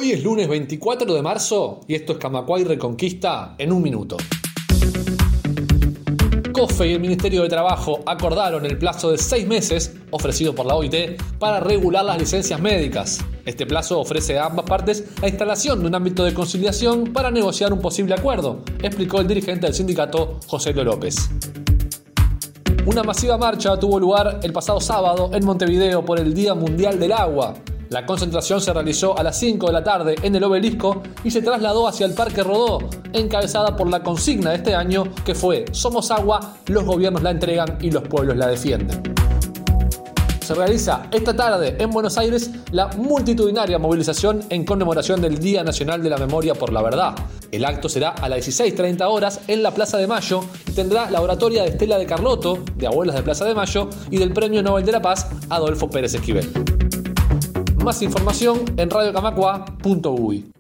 Hoy es lunes 24 de marzo y esto es Camacuay Reconquista en un minuto. COFE y el Ministerio de Trabajo acordaron el plazo de 6 meses ofrecido por la OIT para regular las licencias médicas. Este plazo ofrece a ambas partes la instalación de un ámbito de conciliación para negociar un posible acuerdo, explicó el dirigente del sindicato, José Lo López. Una masiva marcha tuvo lugar el pasado sábado en Montevideo por el Día Mundial del Agua. La concentración se realizó a las 5 de la tarde en el Obelisco y se trasladó hacia el Parque Rodó, encabezada por la consigna de este año que fue "Somos agua, los gobiernos la entregan y los pueblos la defienden". Se realiza esta tarde en Buenos Aires la multitudinaria movilización en conmemoración del Día Nacional de la Memoria por la Verdad. El acto será a las 16:30 horas en la Plaza de Mayo y tendrá la oratoria de Estela de Carlotto, de Abuelas de Plaza de Mayo, y del Premio Nobel de la Paz, Adolfo Pérez Esquivel. Más información en radiocamacua.uy.